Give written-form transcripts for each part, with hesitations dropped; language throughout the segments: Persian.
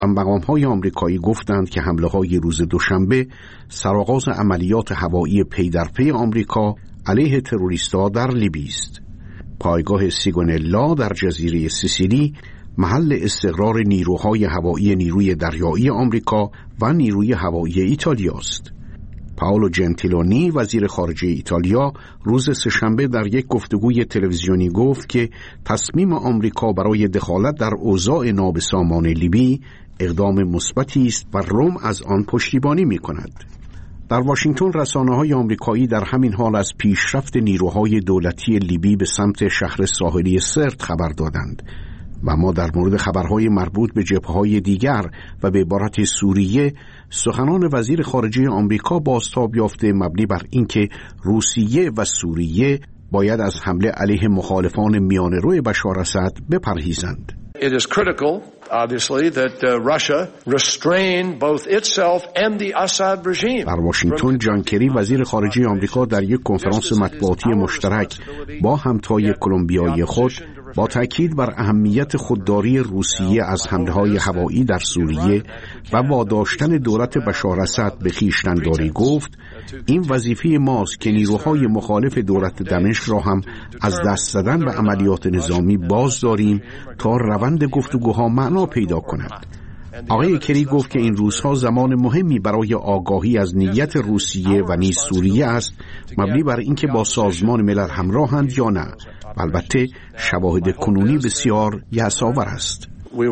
مقام‌های آمریکایی گفتند که حمله‌های روز دوشنبه سرآغاز عملیات هوایی پی در پی آمریکا علیه تروریست‌ها در لیبی است. پایگاه سیگونلا در جزیره سیسیلی محل استقرار نیروهای هوایی نیروی دریایی آمریکا و نیروی هوایی ایتالیا است. پائولو جنتیلونی وزیر خارجه ایتالیا روز سه‌شنبه در یک گفتگوی تلویزیونی گفت که تصمیم آمریکا برای دخالت در اوضاع نابسامان لیبی اقدام مثبتی است و روم از آن پشتیبانی می‌کند. در واشنگتن رسانه‌های آمریکایی در همین حال از پیشرفت نیروهای دولتی لیبی به سمت شهر ساحلی سرت خبر دادند و ما در مورد خبرهای مربوط به جبهه‌های دیگر و به عبارت سوریه سخنان وزیر خارجه آمریکا بازتاب یافته مبنی بر اینکه روسیه و سوریه باید از حمله علیه مخالفان میانه‌رو بشار اسد بپرهیزند. It is critical, obviously, that Russia restrain both itself and the Assad regime. در واشنگتن جان کری وزیر خارجه آمریکا در یک کنفرانس مطبوعاتی مشترک با همتای کلمبیایی خود با تاکید بر اهمیت خودداری روسیه از حمله‌های هوایی در سوریه و واداشتن دولت بشار اسد به خویشتن‌داری گفت این وظیفه ماست که نیروهای مخالف دولت دمشق را هم از دست دادن به عملیات نظامی باز داریم تا روند گفتگوها معنا پیدا کند. آقای کری گفت که این روزها زمان مهمی برای آگاهی از نیت روسیه و نیز سوریه است، مبنی بر اینکه با سازمان ملل همراهند یا نه. البته شواهد کنونی بسیار یأس‌آور است.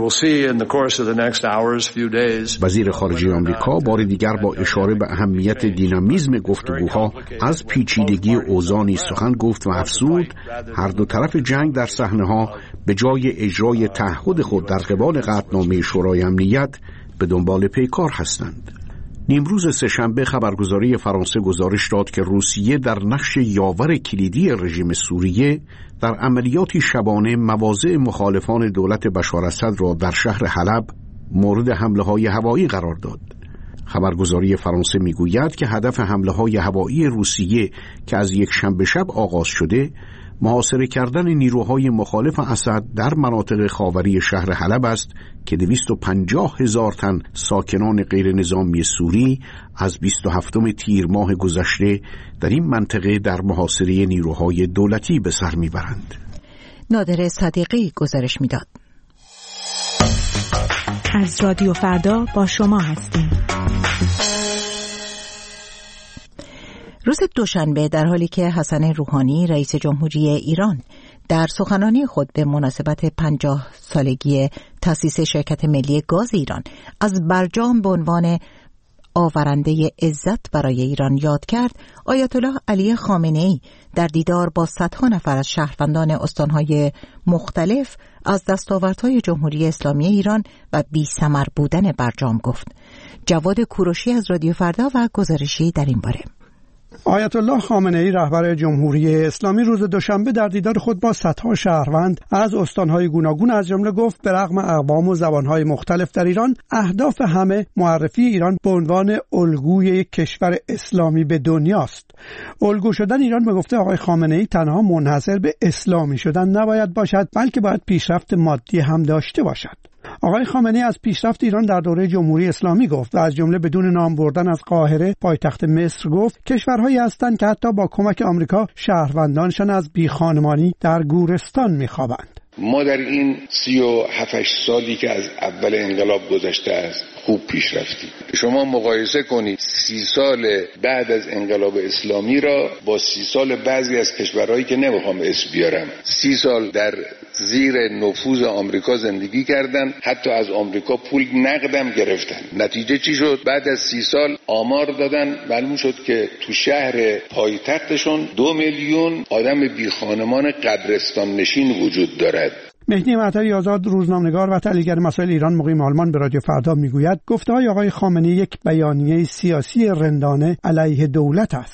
وزیر خارجه آمریکا بار دیگر با اشاره به اهمیت دینامیزم گفتگوها از پیچیدگی اوضاع نیز سخن گفت و افزود هر دو طرف جنگ در صحنه‌ها به جای اجرای تعهد خود در قبال قطعنامه شورای امنیت به دنبال پیکار هستند. نیمروز سه‌شنبه خبرگزاری فرانسه گزارش داد که روسیه در نقش یاور کلیدی رژیم سوریه در عملیاتی شبانه مواضع مخالفان دولت بشار اسد را در شهر حلب مورد حمله‌های هوایی قرار داد. خبرگزاری فرانسه میگوید که هدف حمله‌های هوایی روسیه که از یک شنبه شب آغاز شده محاصره کردن نیروهای مخالف اسد در مناطق خاوری شهر حلب است که 250,000 تن ساکنان غیر نظامی سوری از 27 تیر ماه گذشته در این منطقه در محاصره نیروهای دولتی به سر میبرند. نادر صدیقی گزارش میداد. از رادیو فردا با شما هستیم. روز دوشنبه در حالی که حسن روحانی رئیس جمهوری ایران در سخنرانی خود به مناسبت 50 سالگی تأسیس شرکت ملی گاز ایران از برجام به عنوان آورنده عزت برای ایران یاد کرد، آیت الله علی خامنه‌ای در دیدار با صدها نفر از شهروندان استانهای مختلف از دستاوردهای جمهوری اسلامی ایران و بی‌ثمر بودن برجام گفت. جواد کوروشی از رادیو فردا و گزارشی در این باره. آیت الله خامنه‌ای رهبر جمهوری اسلامی روز دوشنبه در دیدار خود با صدها شهروند از استانهای گوناگون از جمله گفت به رغم اقوام و زبانهای مختلف در ایران، اهداف همه معرفی ایران به عنوان الگوی یک کشور اسلامی به دنیاست. الگو شدن ایران به گفته آقای خامنه‌ای تنها منحصر به اسلامی شدن نباید باشد، بلکه باید پیشرفت مادی هم داشته باشد. آقای خامنه‌ای از پیشرفت ایران در دوره جمهوری اسلامی گفت و از جمله بدون نام بردن از قاهره پایتخت مصر گفت کشورهایی هستند که حتی با کمک آمریکا شهروندانشان از بیخانمانی در گورستان می‌خوابند. ما در این 37 سالی که از اول انقلاب گذشته است خوب پیش رفتیم. شما مقایسه کنید 30 سال بعد از انقلاب اسلامی را با 30 سال بعضی از کشورهایی که نمیخوام اسم بیارم. 30 سال در زیر نفوذ آمریکا زندگی کردن، حتی از آمریکا پول نقدم گرفتن. نتیجه چی شد؟ بعد از 30 سال آمار دادن، معلوم شد که تو شهر پایتختشون 2 میلیون آدم بیخانمان قبرستان نشین وجود دارد. مهدی معطری آزاد روزنامه‌نگار و تحلیلگر مسائل ایران مقیم آلمان به رادیو فردا میگوید گفته‌های آقای خامنه‌ای یک بیانیه سیاسی رندانه علیه دولت است.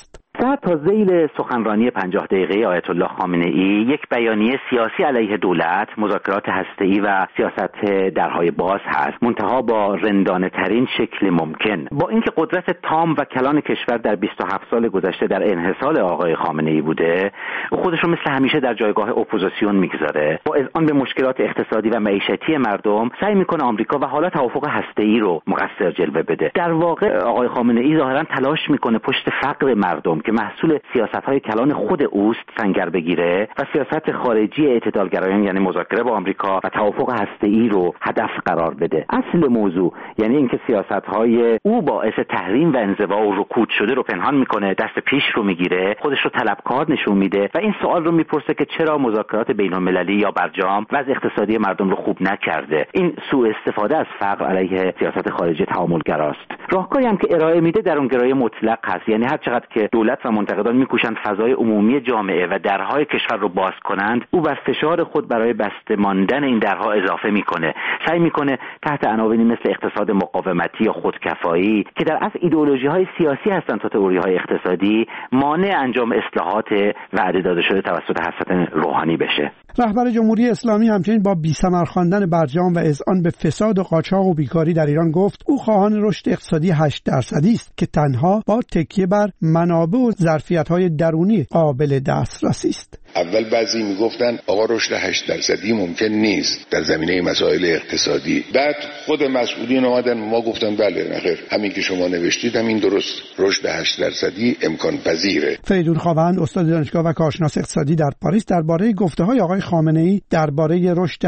بعد تا ذیل سخنرانی 50 دقیقه آیت الله خامنه ای یک بیانیه سیاسی علیه دولت، مذاکرات هسته‌ای و سیاست درهای باز هست، منتها با رندانه ترین شکل ممکن. با اینکه قدرت تام و کلان کشور در 27 سال گذشته در انحصار آقای خامنه ای بوده، خودش رو مثل همیشه در جایگاه اپوزیسیون میگذاره. با اذعان به مشکلات اقتصادی و معیشتی مردم سعی میکنه آمریکا و حالا توافق هسته‌ای رو مقصر جلوه بده. در واقع آقای خامنه ای ظاهرا تلاش میکنه پشت فقر مردم که محصول سیاست‌های کلان خود اوست سنگر بگیره و سیاست خارجی اعتدالگرایان یعنی مذاکره با آمریکا و توافق هسته‌ای رو هدف قرار بده. اصل موضوع یعنی اینکه سیاست‌های او باعث تحریم و انزوا و رکود شده رو پنهان میکنه، دست پیش رو میگیره، خودش رو طلبکار نشون میده و این سوال رو میپرسه که چرا مذاکرات بین‌المللی یا برجام وضع اقتصادی مردم رو خوب نکرده. این سوء استفاده از فقر علیه سیاست خارجی تعاملگراست. راهکاری هم که ارائه میده درونگرایی مطلق هست، یعنی هر چقدر که دولت و منتقدان میکوشن فضای عمومی جامعه و درهای کشور رو باز کنند، او بر فشار خود برای بسته ماندن این درها اضافه میکنه. سعی میکنه تحت عناوینی مثل اقتصاد مقاومتی یا خودکفایی که در اصل ایدئولوژی‌های سیاسی هستند تا تئوری‌های اقتصادی، مانع انجام اصلاحات وعده داده شده توسط حسن روحانی بشه. رهبر جمهوری اسلامی همچنین با بی‌ثمر خواندن برجام و اذعان به فساد و قاچاق و بیکاری در ایران گفت او خواهان رشد اقتصادی 8% است که تنها با تکیه بر منابع و ظرفیت‌های درونی قابل دسترسی است. اول بعضی میگفتن آقا رشد 8% ممکن نیست در زمینه مسائل اقتصادی. بعد خود مسئولین اومدن ما گفتن بله نخیر، همین که شما نوشتید همین درست، رشد 8% امکان پذیره. فریدون خواوند استاد دانشگاه و کارشناس اقتصادی در پاریس درباره گفته‌های آقای خامنه‌ای درباره رشد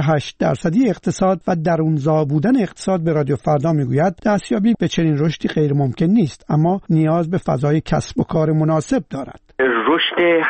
8% اقتصاد و درونزا بودن اقتصاد به رادیو فردا میگوید دستیابی به چنین رشدی غیر ممکن نیست، اما نیاز به فضای کسب و کار مناسب دارد. رشد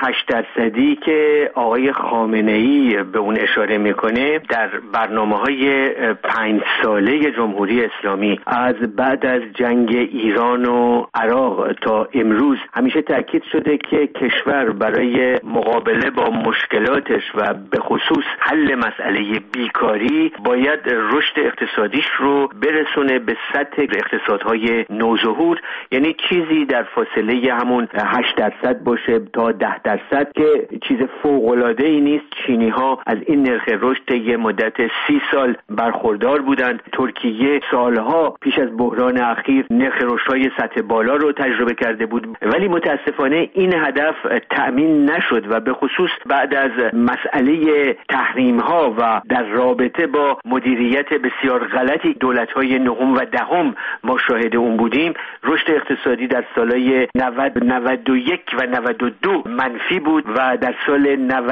8% که آقای خامنه‌ای به اون اشاره میکنه در برنامه‌های 5 ساله جمهوری اسلامی از بعد از جنگ ایران و عراق تا امروز همیشه تاکید شده که کشور برای مقابله با مشکلاتش و به خصوص حل مسئله بیکاری باید رشد اقتصادیش رو برسونه به سطح اقتصادهای نوظهور، یعنی چیزی در فاصله همون 8% باشه تا 10% که چیز فوق‌العاده‌ای نیست. چینی‌ها از این نرخ رشد یه مدت 30 سال برخوردار بودند. ترکیه سالها پیش از بحران اخیر نرخ رشدهای سطح بالا رو تجربه کرده بود، ولی متاسفانه این هدف تأمین نشد و به خصوص بعد از مسئله تحریم‌ها و در رابطه با مدیریت بسیار غلطی دولت‌های نهم و دهم ما شاهد اون بودیم. رشد اقتصادی در سالهای 90 91 و 92 منفی بود و در سال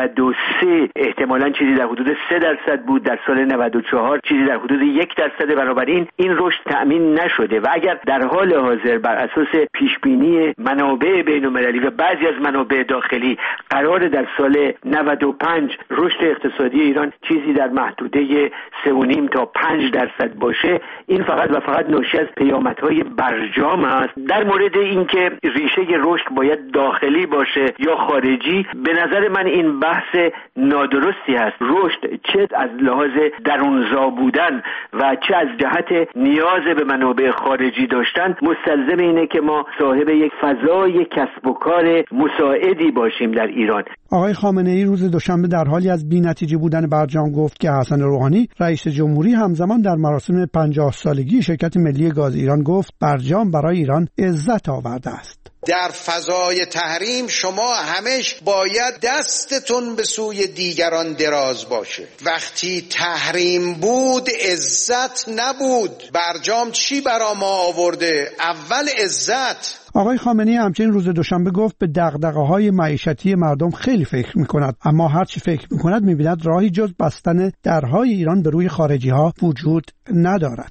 93 احتمالاً چیزی در حدود 3% بود، در سال 94 چیزی در حدود 1%. بنابراین این رشد تأمین نشده و اگر در حال حاضر بر اساس پیشبینی منابع بین‌المللی و بعضی از منابع داخلی قرار در سال 95 رشد اقتصادی ایران چیزی در محدوده 3.5 تا 5% باشه، این فقط و فقط ناشی از پیامدهای برجام است. در مورد اینکه ریشه رشد باید داخلی باشه یا خارجی، به نظر من این بحث نادرستی است. رشد چه از لحاظ درونزا بودن و چه از جهت نیاز به منابع خارجی داشتن مستلزم اینه که ما صاحب یک فضای کسب و کار مساعدی باشیم در ایران. آقای خامنه‌ای روز دوشنبه در حالی از بی‌نتیجه بودن برجام گفت که حسن روحانی رئیس جمهوری همزمان در مراسم 50 سالگی شرکت ملی گاز ایران گفت برجام برای ایران عزت آورده است. در فضای تحریم شما همش باید دستتون به سوی دیگران دراز باشه. وقتی تحریم بود عزت نبود. برجام چی برا ما آورده؟ اول عزت. آقای خامنه‌ای همچنین روز دوشنبه گفت به دغدغه‌های معیشتی مردم خیلی فکر می‌کند، اما هر چی فکر می‌کند می‌بیند راهی جز بستن درهای ایران به روی خارجی‌ها وجود ندارد.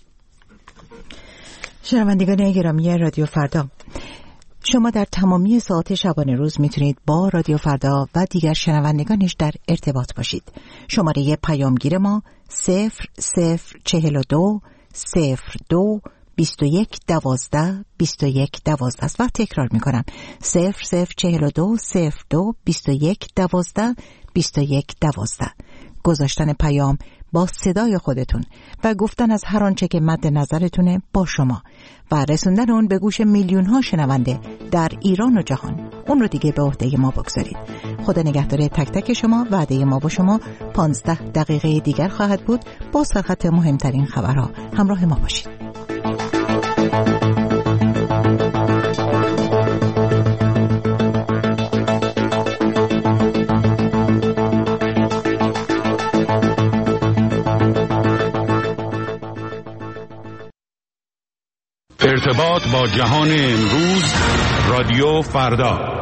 شنوندگان گرامی رادیو فردا، شما در تمامی ساعات شبانه روز میتونید با رادیو فردا و دیگر شنوندگانش در ارتباط باشید. شماره پیامگیر ما 0042 02 21 12 21 12 است و تکرار میکنم 0042 02 21 12 21 12. گذاشتن پیام با صدای خودتون و گفتن از هر آنچه که مد نظرتونه با شما و رسوندن اون به گوش میلیون ها شنونده در ایران و جهان. اون رو دیگه به عهده ما بگذارید. خدا نگهدار تک تک شما. وعده ما با شما 15 دقیقه دیگر خواهد بود با سرخط مهمترین خبرها. همراه ما باشید. ارتباط با جهان امروز، رادیو فردا.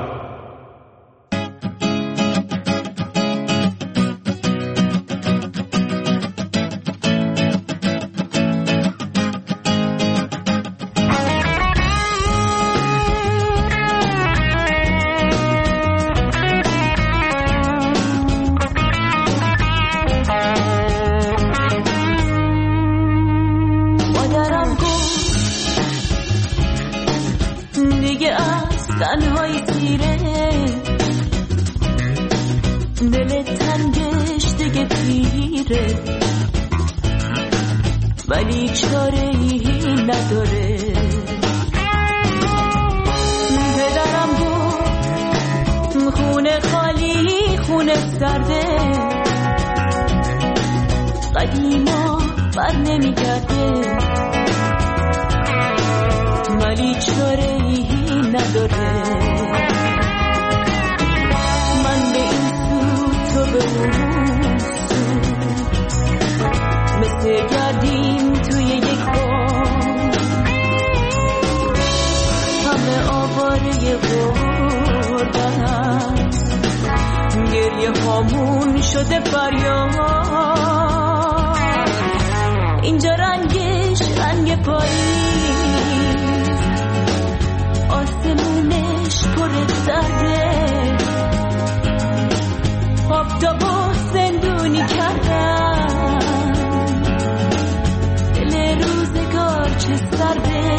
تنهای تیره دل تنگش دیگه پیره ولی چاره ای نداره. پدرم گفت خونه خالی خونه سرده قدیما بر نمیگرده ولی چاره ای نداره. من به این سو تو به اون سو مثل گردیم توی یک بام همه آواره غربتن گریه هامون شده فریاد. اینجا رنگش رنگ پاییز آسمونش پر سرده آفتابو زندونی کردن دل روزگار چه سرده.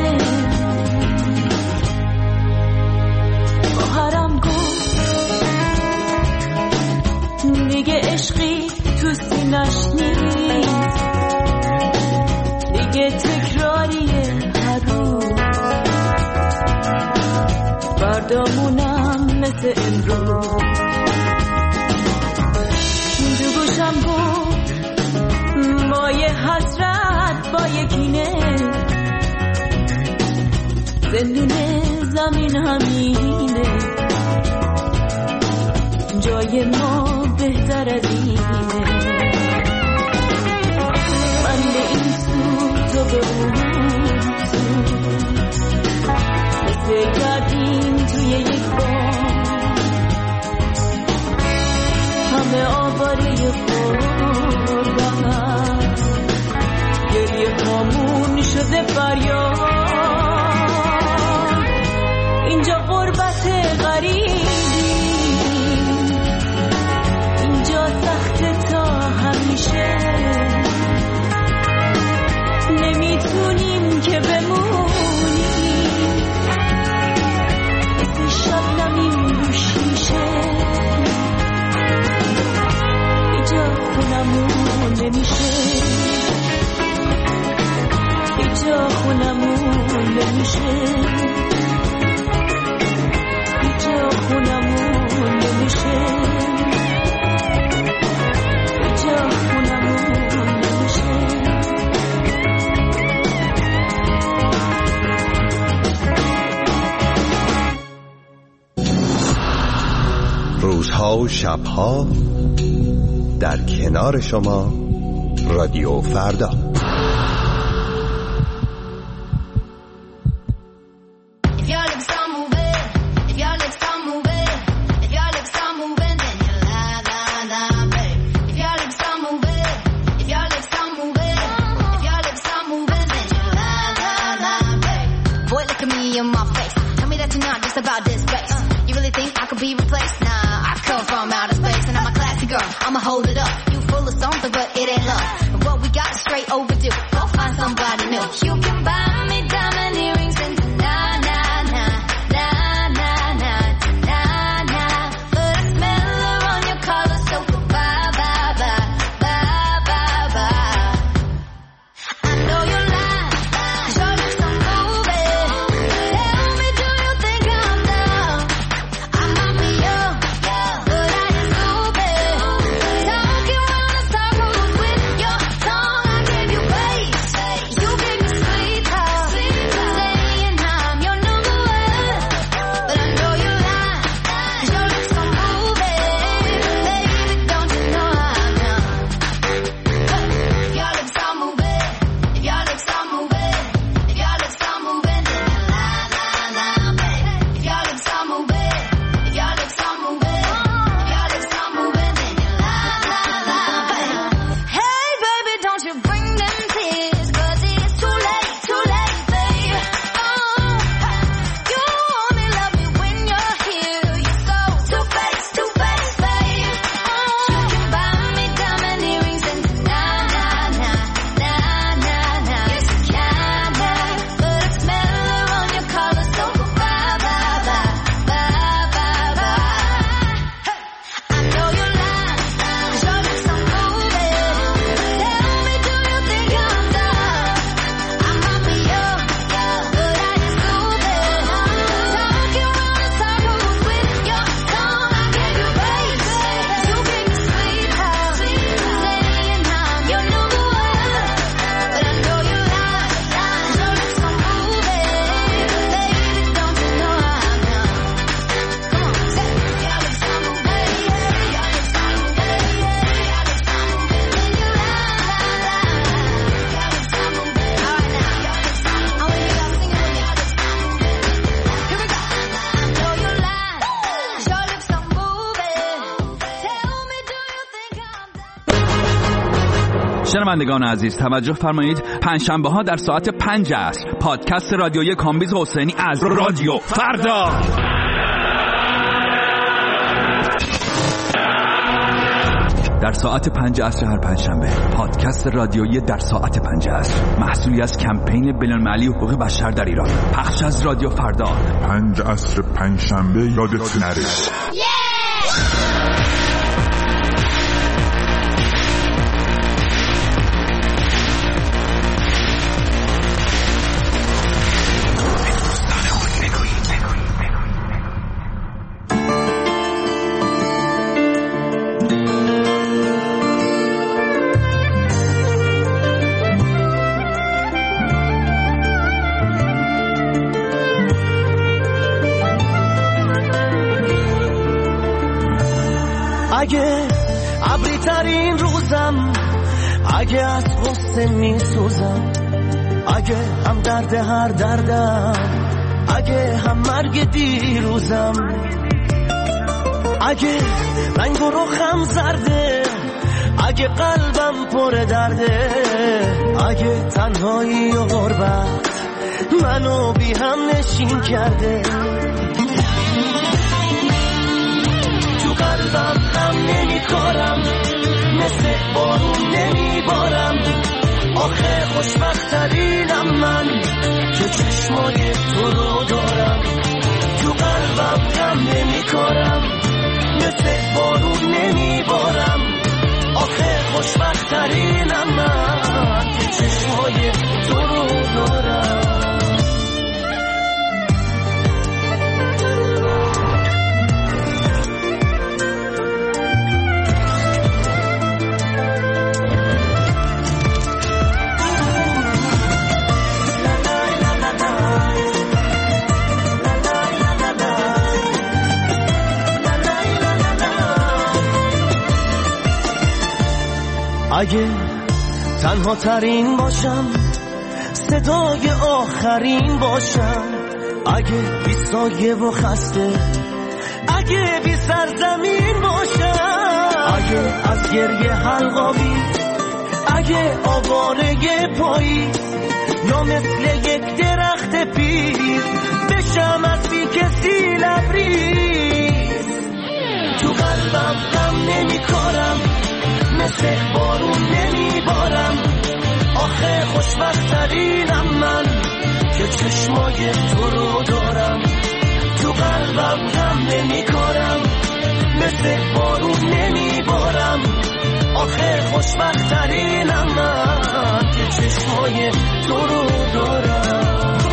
خواهرم گفت دیگه عشقی تو سینش نیست دیگه تکراریه هر روز بردامونم مثل امروز. دو گوشم گفت با یه حسرت با یه کینه زندون زمین همینه جای ما بهتر از اینه. من به این سو تو به اون سو مثل گردیم توی یک بام همه آواره غربتن گریه هامون شده فریاد. اینجا غربت غریبی اینجا سخت تا همیشه نمیتونیم که بمونیم مثل شبنمیم رو شیشه اینجا خونمون نمیشه اینجا خونمون نمیشه اینجا خونمون نمیشه اینجا خونمون نمیشه. روزها و شبها در کنار شما رادیو فردا. I'ma hold it up. You full of something, but it ain't love. And what we got is straight overdue. Go find somebody new. You can buy me diamond earrings and na na na na na na na na. But I smell her on your collar, so bye bye bye bye bye شنوندگان عزیز توجه فرمایید، پنجشنبه ها در ساعت 5 عصر پادکست رادیویی کامبیز حسینی از رادیو فردا. در ساعت 5 عصر هر پنجشنبه پادکست رادیویی در ساعت 5 عصر، محصولی از کمپین بین‌المللی حقوق بشر در ایران، پخش از رادیو فردا. 5 عصر پنجشنبه یادت نره. اگه ابری ترین روزم، اگه از غصه می سوزم، اگه هم درد هر دردم، اگه هم مرگ دیروزم، اگه رنگ و رخم زرده، اگه قلبم پر درده، اگه تنهایی و غربت منو بی هم نشین کرده، قلبم غم نمی کارم، مثل بارون نمی بارم، آخه خوشبخترینم من که چشمای تو رو دارم. تو قلبم غم نمی کارم، مثل بارون نمی بارم، آخه خوشبخترینم من که چشمای تو رو دارم. اگه تنها ترین باشم، صدای آخرین باشم، اگه بی سایه و خسته، اگه بی سرزمین باشم، اگه از گریه حلقاوی، اگه آواره پایی، یا مثل یک درخت پیر بشم از بی کسی لبریز. تو قلبم غم نمی کارم، مثل بارون نمی بارم، آخه خوشبخترینم من که چشمای تو رو دارم. تو قلبم غم نمی کارم، مثل بارون نمی بارم، آخه خوشبخترینم من که چشمای تو رو دارم.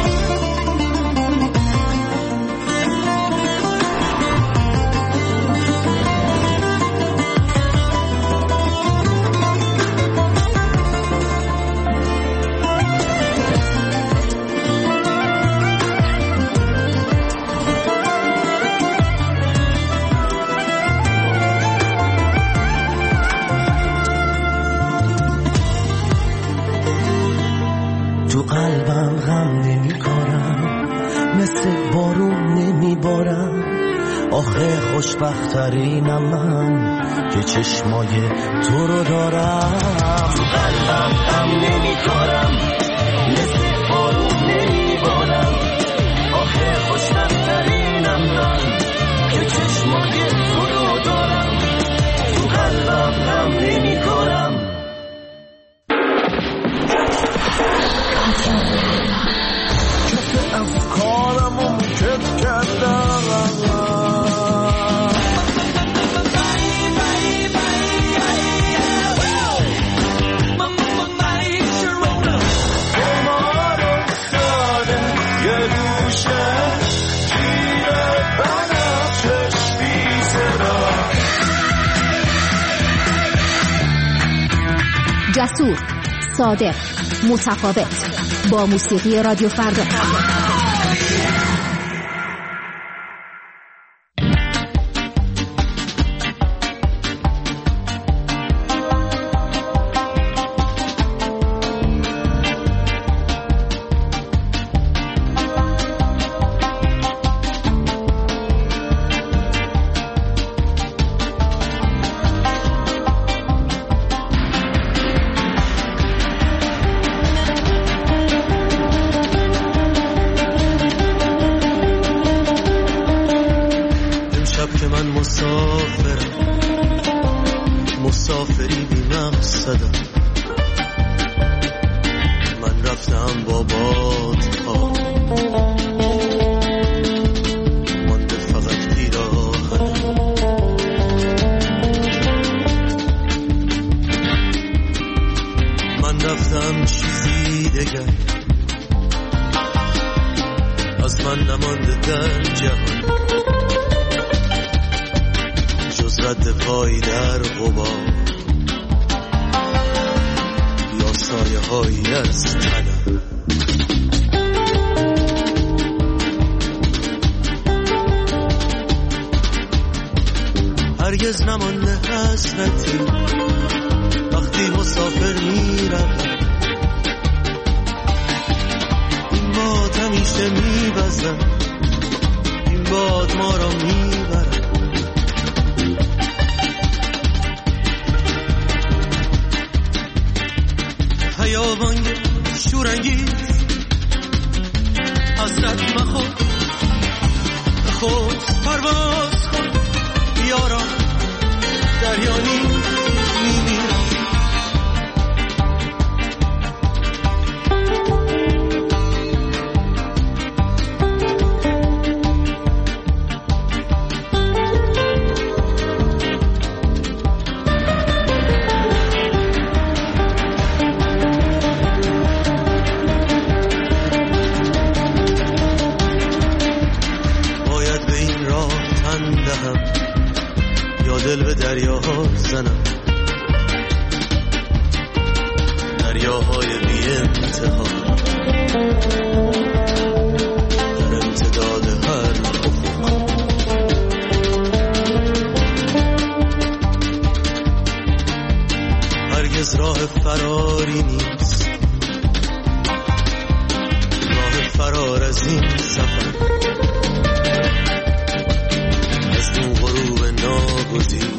تو قلبم غم نمی کارم، مثل بارون نمی بارم، آخه خوشبخترینم من که چشمای تو رو دارم. تو قلبم غم نمی کارم، مثل بارون نمی بارم، آخه خوشبخترینم من که چشمای تو رو دارم. تو قلبم غم نمی کارم. افکارمو کت کردم، قمار افتاده یه گوشه گیر بنفشش بی صدا. جسور، صادق، متفاوت، با موسیقی رادیو فردا. صدا من رفتم با باد ها مانده فقط پیراهنم من رفتم چیزی دگر از من نمانده در جهان جز رد پای در غبار یا سایه هایی از تنم هرگز نمانده حسرتی وقتی مسافر میرم این باد همیشه میوزم این باد ما را میبرم خیابان شورانگیز حسرت مخور خود پرواز کن یاران دریانی میمیرم دل به دریاها زنم دریاهای بی انتها در امتداد هر افق هرگز راه فراری نیست راه فرار از این سفر از اون غروب ناگزیر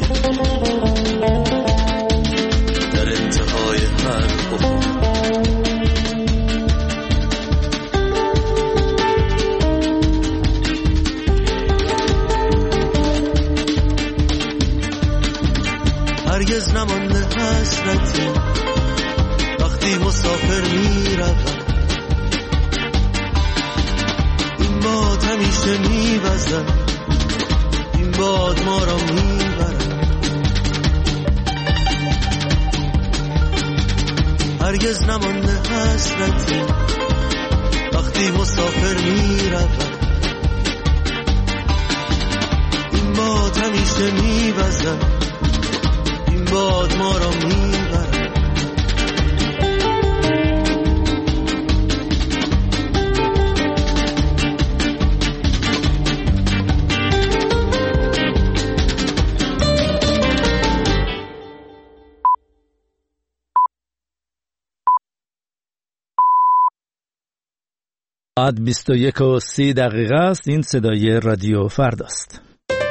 در انتهای هر افق هرگز نمانده حسرتی وقتی مسافر میروم این باد همیشه میوزم این باد ما را میبرد هرگز نمانده حسرتی وقتی مسافر میروم این باد همیشه میوزد این باد ما را میبرد ساعت 21:30 است. این صدای رادیو فرداست.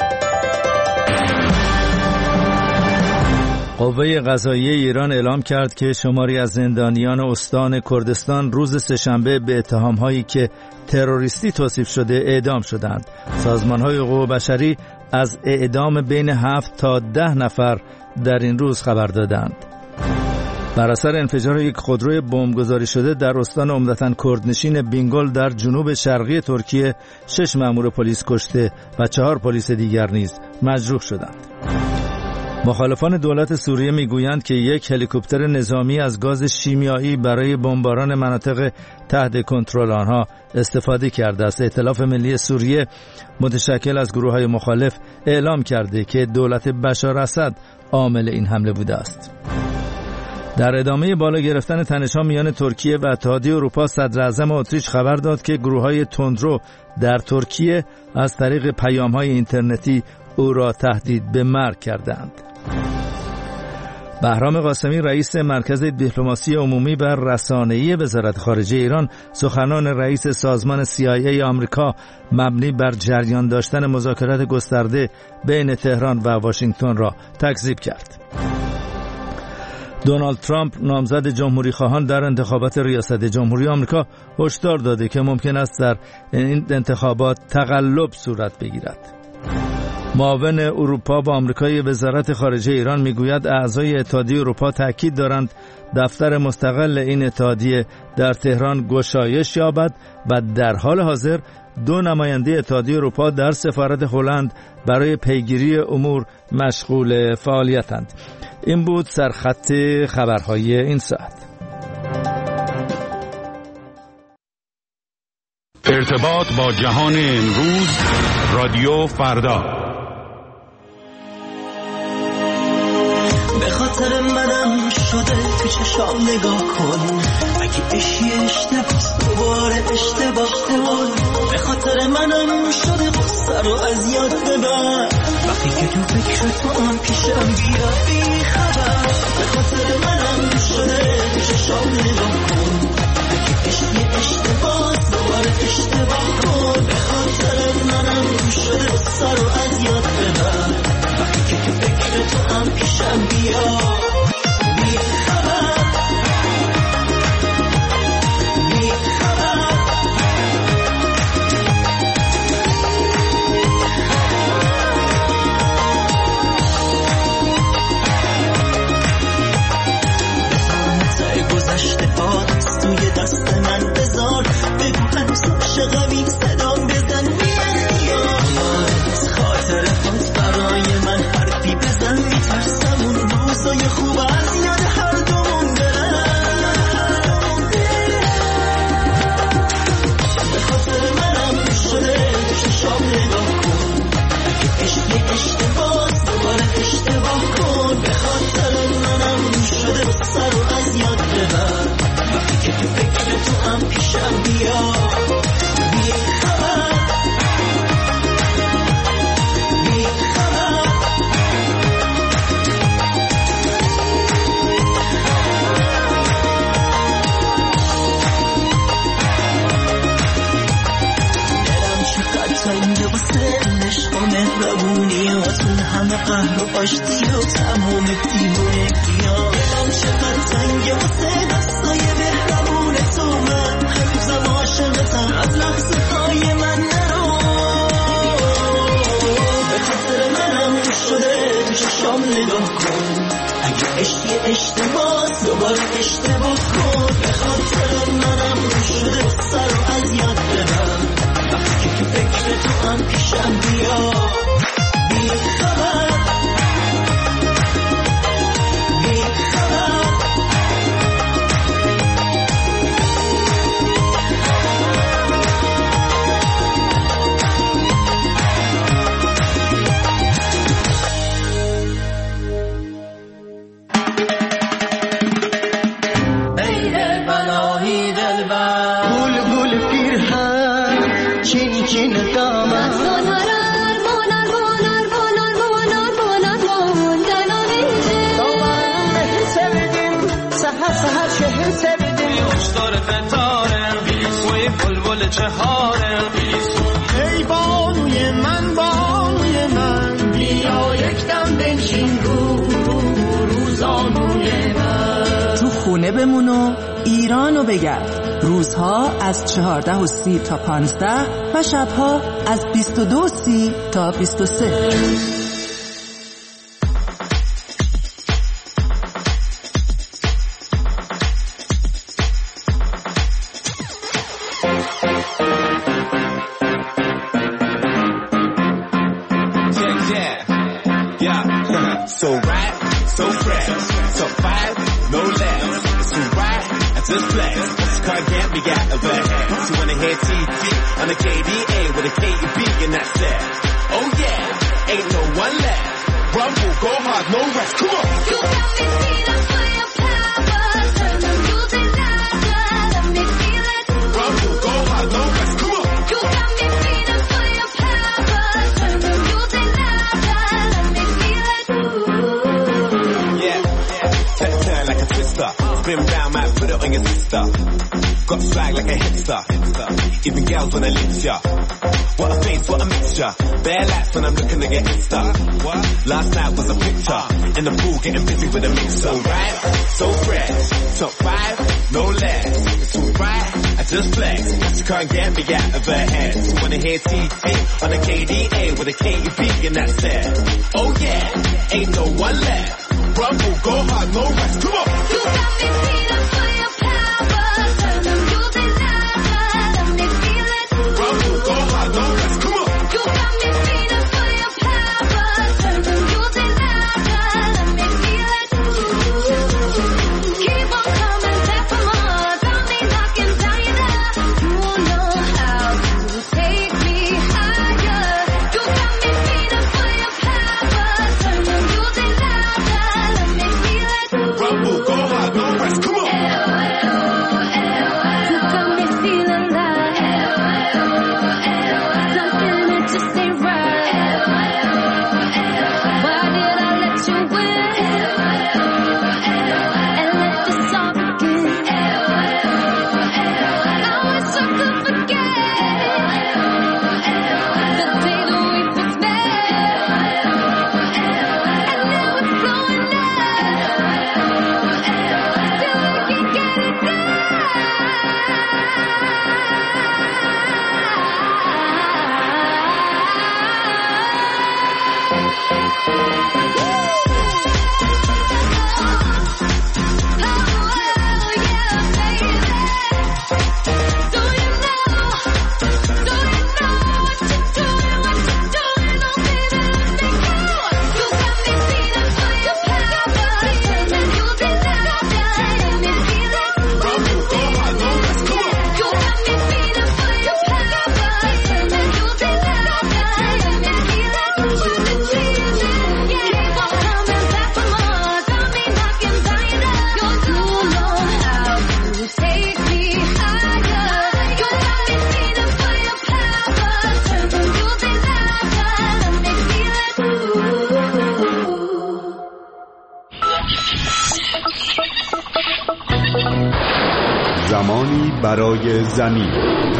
قوه قضاییه ایران اعلام کرد که شماری از زندانیان استان کردستان روز سه‌شنبه به اتهام‌هایی که تروریستی توصیف شده اعدام شدند. سازمان‌های حقوق بشری از اعدام بین 7 تا 10 نفر در این روز خبر دادند. بر اثر انفجار یک خودروی بمبگذاری شده در استان عمدتاً کردنشین بینگل در جنوب شرقی ترکیه 6 مأمور پلیس کشته و 4 پلیس دیگر نیز مجروح شدند. مخالفان دولت سوریه میگویند که یک هلیکوپتر نظامی از گاز شیمیایی برای بمباران مناطق تحت کنترل آنها استفاده کرده است. ائتلاف ملی سوریه متشکل از گروه‌های مخالف اعلام کرده که دولت بشار اسد عامل این حمله بوده است. در ادامه بالا گرفتن تنش‌ها میان ترکیه و اتحادیه اروپا، صدر اعظم اتریش خبر داد که گروه‌های تندرو در ترکیه از طریق پیام‌های اینترنتی او را تهدید به مرگ کردند. بهرام قاسمی رئیس مرکز دیپلماسی عمومی و رسانه‌ای وزارت خارجه ایران سخنان رئیس سازمان CIA آمریکا مبنی بر جریان داشتن مذاکرات گسترده بین تهران و واشنگتن را تکذیب کرد. دونالد ترامپ نامزد جمهوری خواهان در انتخابات ریاست جمهوری آمریکا هشدار داده که ممکن است در این انتخابات تقلب صورت بگیرد. معاون اروپا با آمریکای وزارت خارجه ایران میگوید اعضای اتحادیه اروپا تاکید دارند دفتر مستقل این اتحادیه در تهران گشایش یابد و در حال حاضر 2 نماینده اتحادیه اروپا در سفارت هلند برای پیگیری امور مشغول فعالیتند. این بود سرخط خبرهای این ساعت. ارتباط با جهان امروز، رادیو فردا. به خاطر منم شده تو چشام نگاه کن، اگه اشی اشتباس دوباره اشتباه کن. به خاطر منم شده قصه رو از یاد ببر، وقتی که تو فکر تو هم پیشم بیا بی خبر. به خاطر منم شده تو چشام نگاه کن، اگه اشی اشتباس دوباره اشتباه کن. به خاطر منم شده قصه رو از یاد ببر، وقتی که تو فکر تو هم پیشم بیا بی خبر. بی خبر بزانت گذشته ها توی دست من بذار، بگو هنوز عاشقمی صدام بزن بی اختیار. از خاطر خود برای من حرفی بزن، میترسم اون روزای خوب از یاد هر دومون برن. به خاطر منم شده چشام نگاه کن، اگه عشقی اشتباس دوباره اشتباه کن. به خاطر منم شده قصه رو از یاد ببر، وقتی که تو فکر تو هم پیشم بیا بی خبر. بی خبر دلم چقدر تنگه واسه عشق و مهربونی واسون همه قهر و آشتی و تمام دیوونگی‌ها. دلم چقدر تنگه واسه دستای مهربون تو، من هنوزم عاشقتم از لحظه های من نرو. به خاطر منم شده تو چشام نگاه کن، اگه عشقی اشتباس دوباره اشتباه کن. به خاطر منم شده قصه رو از یاد ببر، وقتی که تو فکر تو هم پیشم بیا بی خبر. بی خبر چهاره. ای بانوی من بانوی من، بیا یک دم بنشین روزانوی من. تو خونه بمون و ایرانو بگرد. روزها از 14:30 تا 15 و شبها از 22:30 تا 23. So right, so fresh, so five, no less. So right, I just flex. This car can't be got over head. So when I hear TV on the KDA with a KEB and that's it. Oh yeah, ain't no one left. Rumble, go hard, no rest. Come on. You got me feeling for your power. Turn the music louder, let me feel it. Rumble, go hard, no rest. Come on. You got me feeling for your power. Turn the music louder, let me feel it. Yeah, turn like a twister. Spin round, might put it on your sister. Got swag like a hipster. Even girls wanna lift ya. What a face, what a mixture. Bare lights when I'm looking to get Insta. Last night was a picture. In the pool getting busy with a mix. So right, so fresh. Top 5, no less. It's alright, I just flex. She can't get me out of her head. She wanna hear TT on the KDA with a KEB and that's it. Oh yeah, ain't no one left. Rumble, go hard, no rest. Come on. You got me feeling for your power. Turn them using lava. Let me feel it. Rumble, go hard, no rest. Come on. You got me feeling for your power. Turn them using lava. Let me feel it. Keep on coming back for more. Got me knocking down your door. You know how to take me higher. You got me feeling for your power. Turn them using lava. Let me feel it. Rumble, go hard, no rest. Come on. You got me feeling like something that just ain't right. Why did I let you win and let this all begin? I wish I could forget the day that we first met, and now it's blowing up till we can get it done. زمانی برای زمین.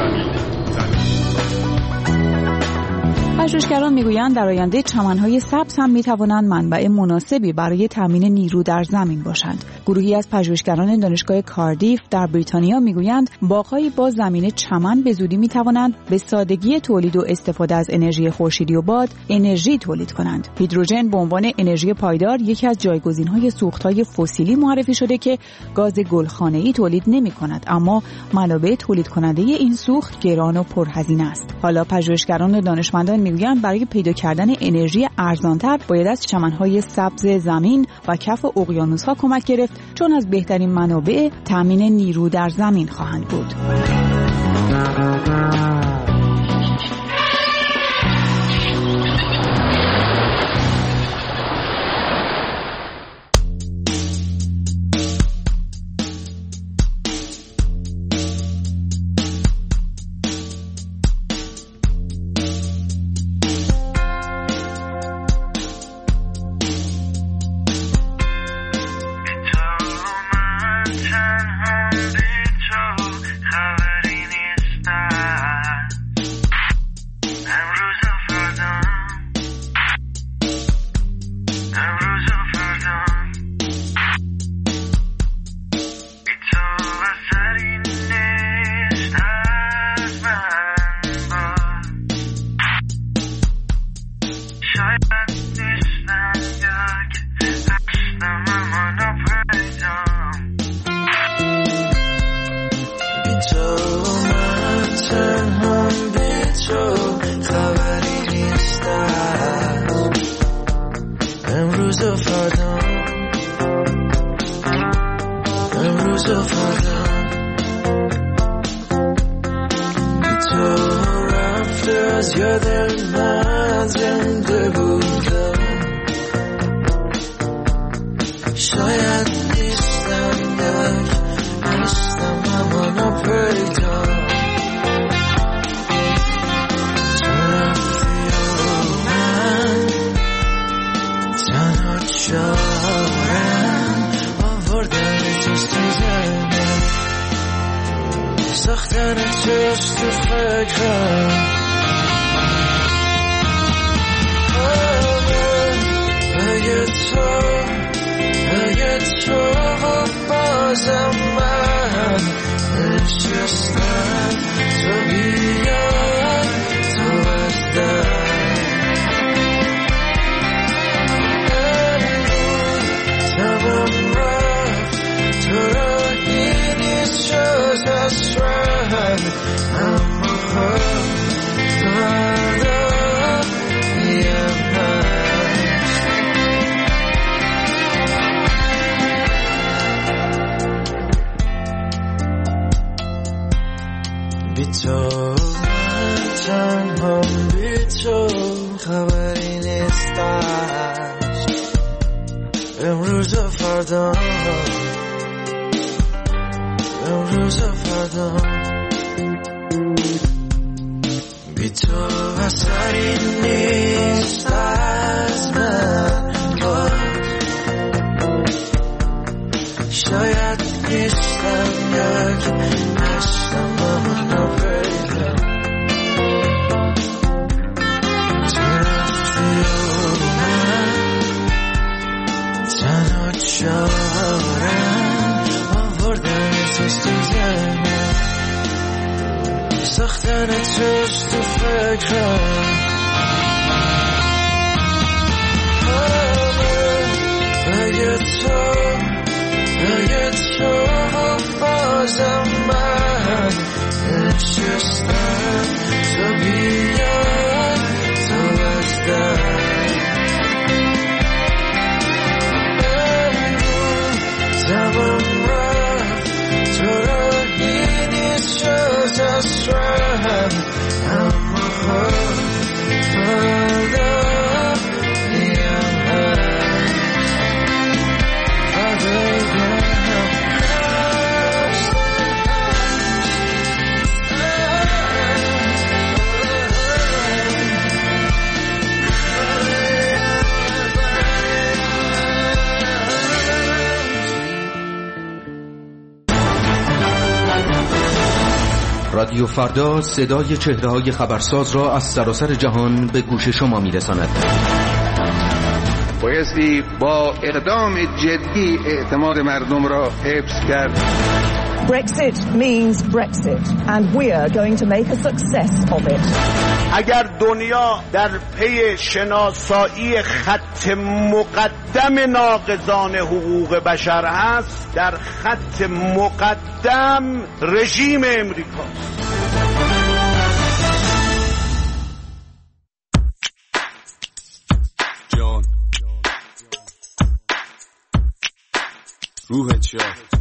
پژوهشگران میگویند در آینده چمن‌های سبز هم می‌توانند منبع مناسبی برای تامین نیرو در زمین باشند. گروهی از پژوهشگران دانشگاه کاردیف در بریتانیا میگویند باغ‌های با زمین چمن به زودی می‌توانند به سادگی تولید و استفاده از انرژی خورشیدی و باد انرژی تولید کنند. هیدروژن به عنوان انرژی پایدار یکی از جایگزین‌های سوخت‌های فسیلی معرفی شده که گاز گلخانه‌ای تولید نمی‌کند، اما منابع تولید کننده این سوخت گران و پرهزینه است. حالا پژوهشگران و دانشمندان میگویند برای پیدا کردن انرژی ارزان‌تر باید از چمن‌های سبز زمین و کف اقیانوس‌ها کمک گرفت، چون از بهترین منابع تامین نیرو در زمین خواهند بود. ساختن توست تو فکرم اگه تو بازم من نشستم تو بیای تو بردم تمام رفت تو راهی نیست جز از رنگ اما خب فردا یم بی تو من تنها بی تو خبری نیستش امروز و فردا امروز و فردا بی تو اثری نیست از من شاید نیستم یک هستم اما نپیدم تو رفتی و من تنها چارم آوردن توست تو ذهنم ساختن توست تو فکرم اگه تو بازم من نشستم تو بیای تو بردم تمام رفت تو راهی نیست جز از رنگ اما خب فردا یم رادیو فردا صدای چهره‌های خبرساز را از سراسر جهان به گوش شما می‌رساند. بایستی با اقدام جدی اعتماد مردم را حفظ کرد. Brexit means Brexit and we are going to make a success of it. اگر دنیا در پی شناسایی خط مقدم ناقضان حقوق بشر هست، در خط مقدم رژیم امریکاست. جان روحت شاد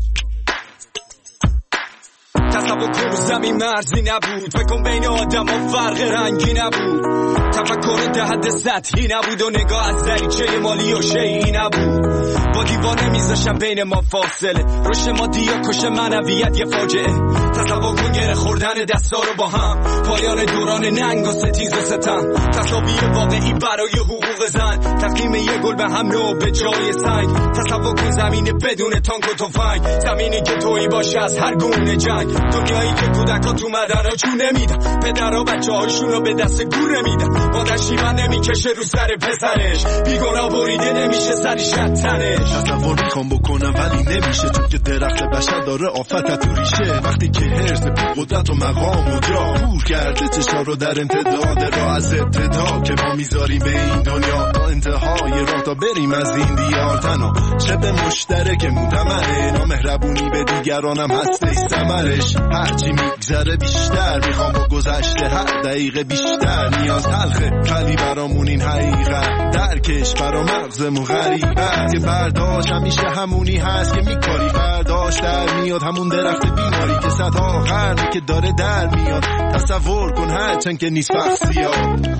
تصور کن زمین مرزی نبود، فکر کن بین آدم ها فرق رنگی نبود، تفکر ده حد سطحی نبود و نگاه از دریچه مالی و شیعی نبود، با دیوانه میذاشم بین ما فاصله، رشد مادی یا کش معنویت یه فاجعه، تصور کن گره خوردن دستا رو با هم، پایان دوران ننگ و ستیز و ستم، تصاویر واقعی برای حقوق زن، تقدیم یه گل به هم نو به جای سنگ، تصور کن زمین بدون تانک و تفنگ، زمینی که تویی باشه از هر گونه جنگ، دنیایی که کودکا تو مدرها جون نمیدن، پدرها بچه هاشون رو به دست گور نمیدن، مادر شیون نمیکشه رو سر پسرش، بیگناه بریده نمیشه سری شتنش. تصور میخوام بکنم ولی نمیشه، چون که درخت بشر داره آفت تو ریشه، وقتی که حرص قدرت و مقام و جا کور کرده چشا رو در امتداد راه، از ابتدا که ما میذاریم به این دنیا تا انتهای راه تا بریم از این دیار، تنها شب مشترک مودمره، نامهربونی به دیگرانم هستش ثمرش، هرچی میگذره بیشتر میخوام با گذشته هر دقیقه بیشتر، نیاز تلخه ولی برامون این حقیقت، درکش برا مغزمون غریبه که برداشت همیشه همونی هست که میکاری، برداشت در میاد همون درخت بیماری که صدها قرنه که داره در میاد، تصور کن هرچند که نیست وقت زیاد.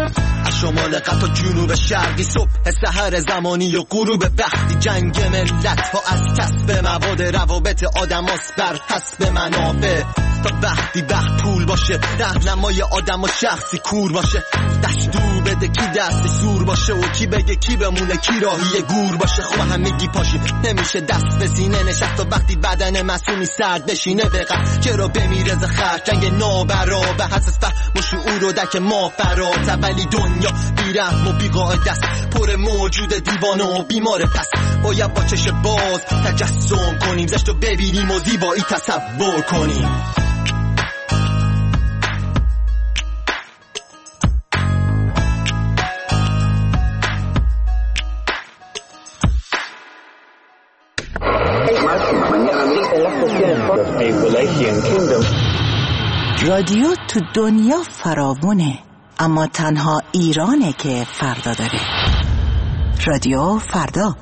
از شمال قطع جنوب شرقی، صبح سحر زمانی و غروب وقتی. جنگ ملت ها از کسب مواد، روابط آدم هاست بر حسب منافع. تا وقتی وقت پول باشه، راهنمای آدم و شخصی کور باشه. دستور بده کی دست زور باشه و کی بگه کی بمونه، کی راهی گور باشه. خب همگی پاشی نمیشه دست به سینه نشست، تا وقتی بدن معصومی سرد بشینه بقم چرا بمیره ز خرج جنگ نابرابر. حساس فهم و شعور و دک ما فرات، ولی دنیا بیرحم و بیقاعده است، پر موجود دیوانه و بیمار. پس باید با چش باز تجسم کنیم، زشت رو ببینیم و زیبایی تصور کنیم. رادیو تو دنیا فراوونه، اما تنها ایرانه که فردا داره. رادیو فردا.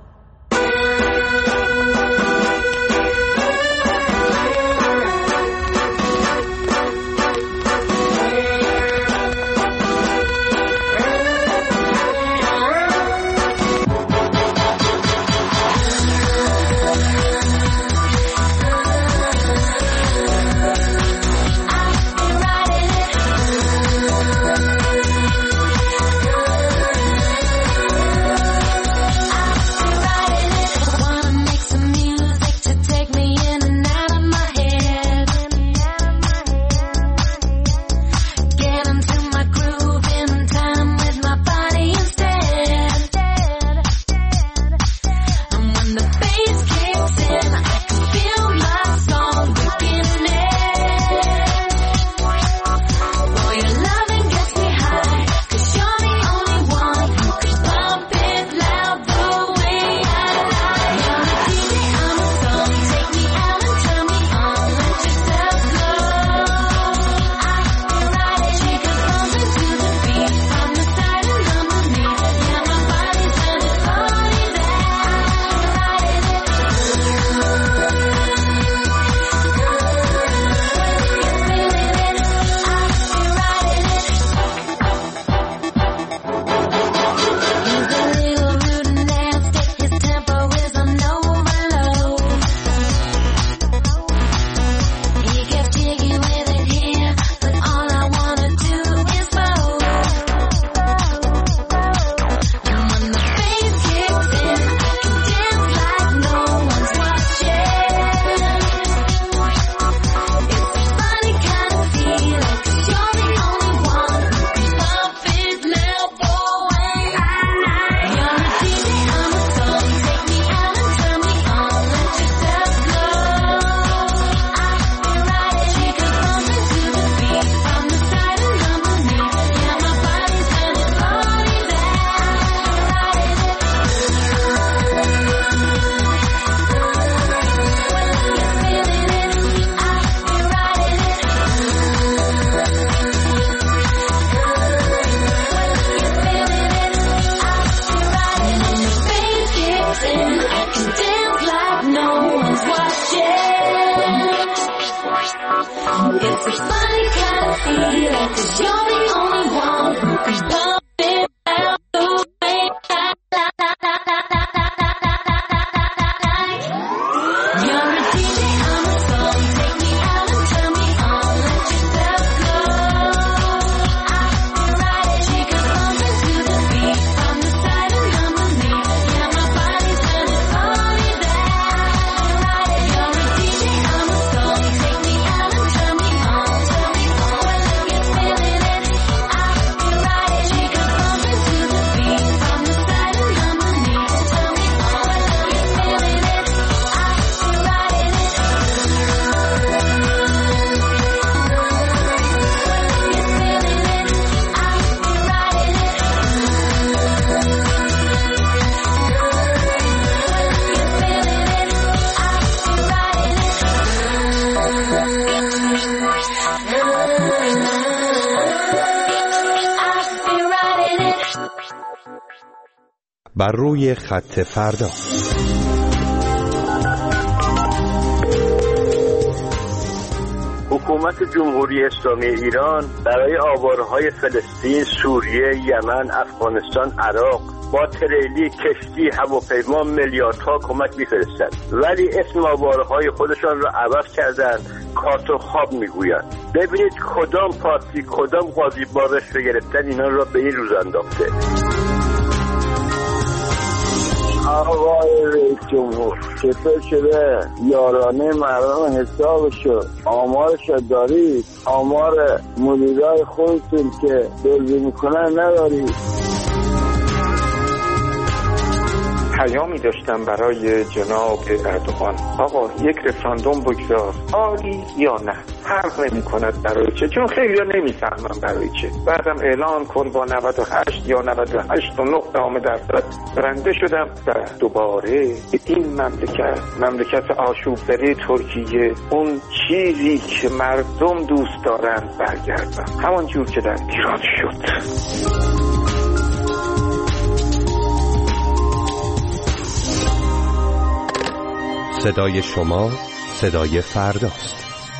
بر روی خط فردا. حکومت جمهوری اسلامی ایران برای آوارهای فلسطین، سوریه، یمن، افغانستان، عراق با تریلی، کشتی، هواپیما میلیاردها کمک میفرستند، ولی اسم آوارهای خودشان را عوض کردند، کارت و خواب میگویند. ببینید کدام پارتی، کدام قاضی بارش رو گرفتن اینا را به این روز انداخته. آقای رئیس جمهور چطور شده یارانه مردم حسابشو آمارش دارید؟ آمار مدیرای خودتون که دلوی میکنن ندارید؟ پیامی داشتم برای جناب اردوغان. آقا یک رفراندوم بگذار، عالی یا نه، فرق نمی کند برای چه، چون خیلی ها نمیفهمم برای چه. بعدم اعلان کن با 98 یا 98.9% برنده شدم و دوباره این مملکت آشوب زده ترکیه، اون چیزی که مردم دوست دارن برگردن همون جور که در ایران شد. صدای شما صدای فرداست.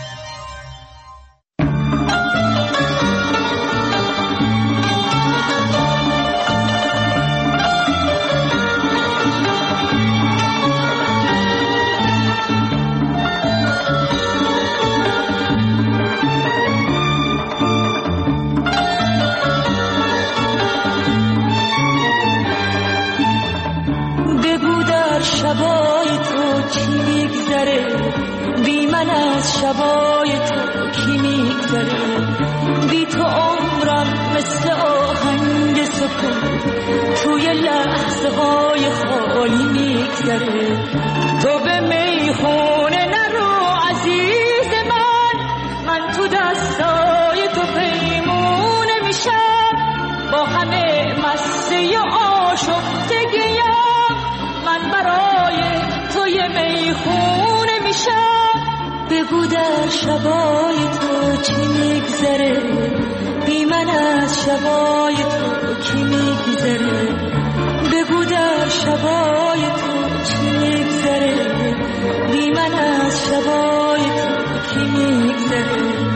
بگو در شبای تو چی میگذره، بی من از شبای تو کی میگذره، بی تو عمرم مثل آهنگ سکون توی لحظه های خالی میگذره. تو به میخونه نرو عزیز من تو دستای تو پیمونه میشم، با همه مسته آشفتگیم من برای توی میخونه میشم. بگو در شبای تو چی میگذره، بی من از شبای تو کی میگذره، بگو در شبای تو چی میگذره، بی من از شبای تو کی میگذره.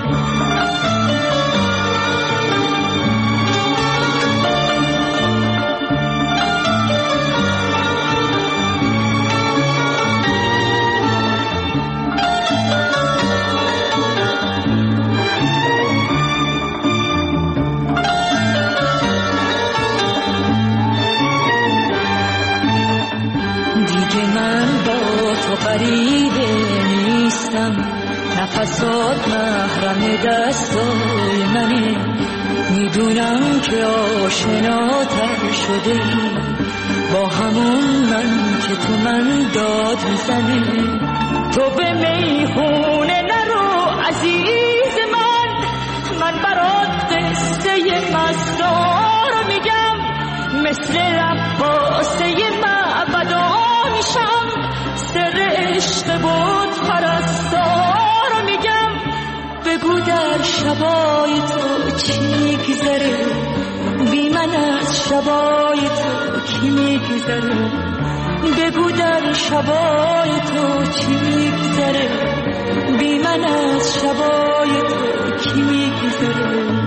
غریبه نیستم، نفسات محرم دستای منه، میدونم که آشناتر شده ای با همون من که تو من داد میزنه. تو به میخونه نرو عزیز من برات قصه مستار میگم، مثل رقاصه معبدا میشم، سر عشق بود پرستار میگم. بگو در شبای تو چی میگذره، بی من از شبای تو کی میگذره، بگو در شبای تو چی میگذره، بی من از شبای تو کی میگذره.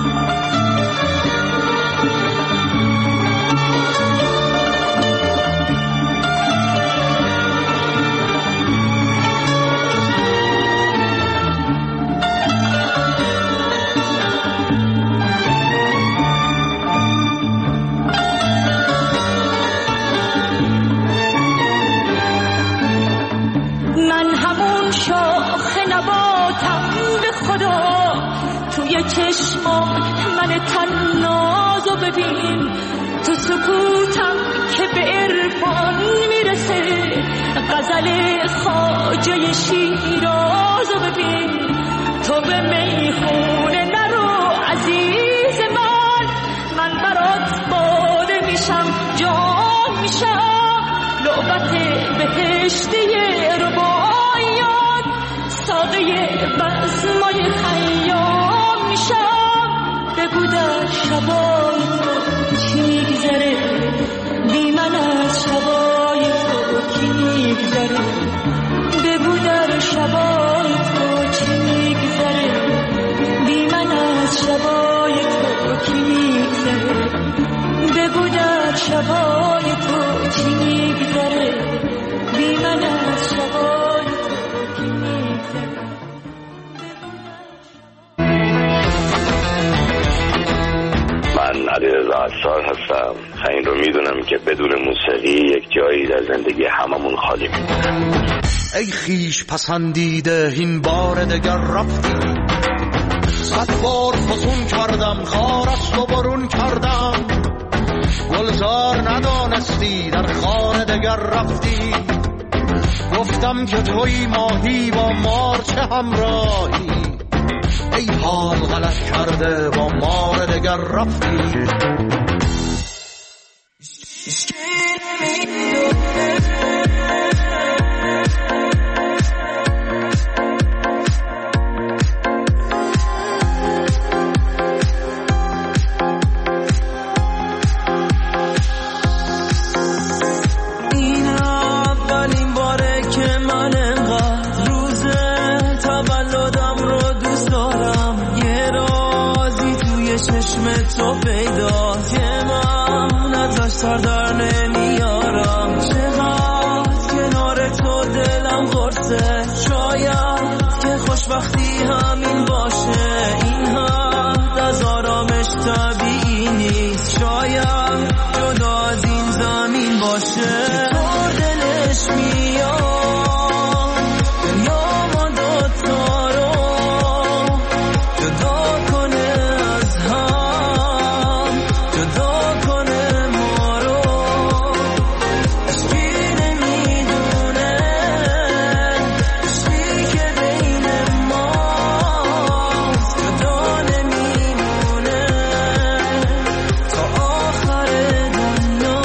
توی چشمات من تنازو ببین، تو سکوتم که به عرفان میرسه، غزل خواجه شیرازو ببین. تو به میخونه نرو عزیز من برات باده میشم، جام میشم، لعبت بهشتی رباعیات، ساقه بزمای خیام میشم. بگو در شبای تو چی میگذره، بی من از شبای تو کی میگذره، بگو در شبای تو چی میگذره، علیرضا عصار هستم. این رو میدونم که بدون موسیقی یک جایی در زندگی هممون خالی میمونه. ای خیش پسندیده این بار دگر رفتی، 100 بار فسون کردم خارست و برون کردم، گلزار ندانستی در خار دگر رفتی، گفتم که توی ماهی با مار چه همراهی، ای حال غلط کرده با مار دگر رفتی. تو پیدا که من ازش سر در نمیارم، چقدر کنار تو دلم قرصه، شاید که خوشبختی همین باشه، این حد از آرامش طبیعی نیست، شاید جدا از این زمین باشه. چطور دلش میاد دنیا ما دوتا رو جدا کنه از هم، جدا کنه ما رو، عشقی نمیدونه عشقی که بین ماست، جدا نمیمونه تا آخر دنیا.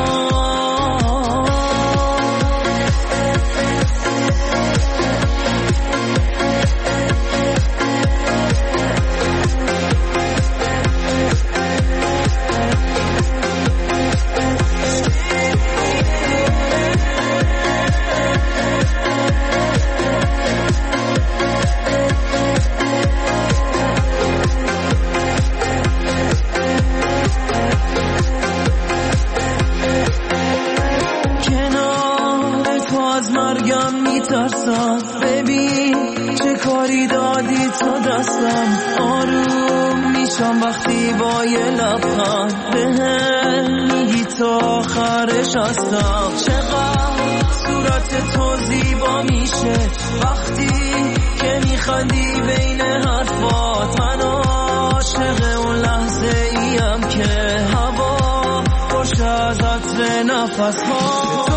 کنار تو از مرگم میترسم، ببین چه کاری دادی تو دستم، آروم میشم وقتی با یه لبخند بهم میگی تا آخرش هستم، چقدر صورت تو زیبا میشه وقتی که میخندی بین حرفات، من عاشق اون لحظه ایم که هوا خوش از عطر نفس ها.